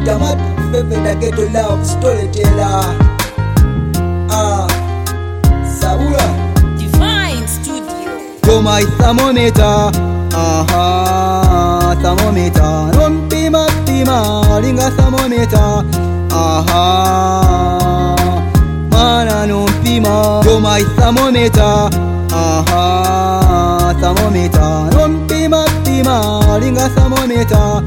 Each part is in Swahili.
Vitamat, Fefe da Ghetto Love Storyteller. Sabula Divine Studio. You're my thermometer, thermometer. Don't be my ringa thermometer, mana no pima. You're my thermometer, thermometer. Don't be my ringa thermometer,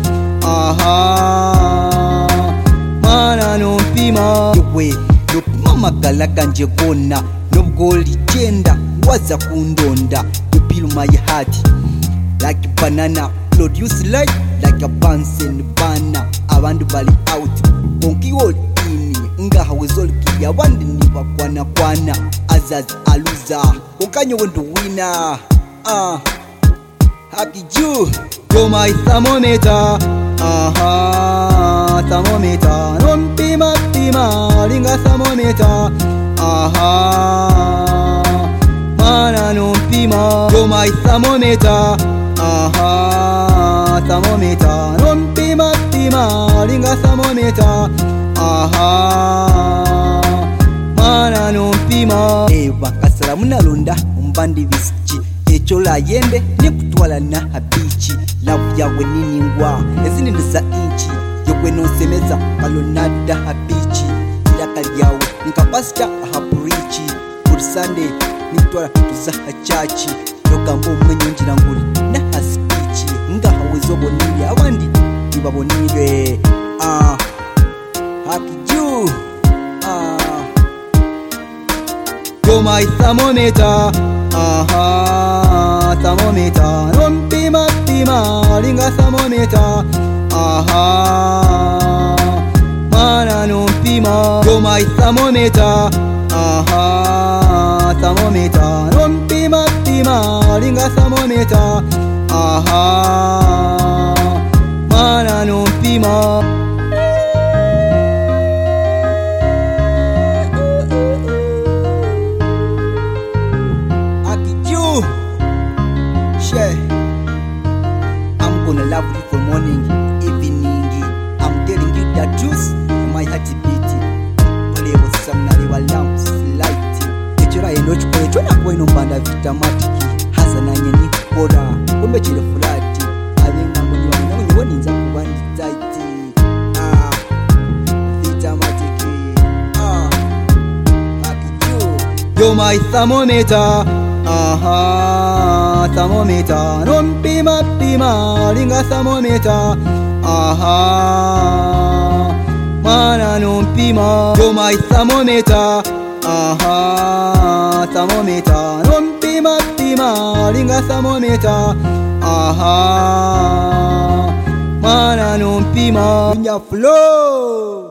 mana no pima. Yowe, look mama galaka njebona, no gold gender. Waza kundonda, you peel my heart like a banana, produce light like a Bunsen banner. Abandu bali out, konki all ini, nga hawezolki ya wandi niwa kwana azaz aluza, konkanyo wendo winner. Happy Jew, you're my thermometer, thermometer. Don't be my ringa thermometer, mana no pima. You're my thermometer, thermometer. Don't be my ringa thermometer, mana no pima. Eva kasala munalonda umbandi visichi, echola yende nekutwala na habichi. Love yawe nini ngwa ezini nisa inchi, yokwe no semeza kalonada habichi. Ilaka yawe nikapasta hapurichi, for Sunday nitwala tuza hachachi. Yokambo mwenye njira nguli na haspichi, nga hawezo bonili awandi iba bonile. Happy Jew, you're my thermometer, thermometer. Don't be my ringa thermometer, mana no pima. You're my thermometer, thermometer. Don't be my ringa thermometer, mana no pima. I'm gonna love you from morning, evening. I'm telling you the truth, my heart beating. Ole wasamnali wa lamps light. Echora enoch kwa chona kwa inombanda vitamatiki. Hasa na nyeni koda, kumbe chile fulati. Abenga mwenye wani nza kubandi taiti. Vitamatiki. Happy Jew. You're my thermometer, thermometer. Don't be my ringa thermometer, mana no pima. You're my thermometer, thermometer. Don't be my ringa thermometer, mana no pima. In your flow.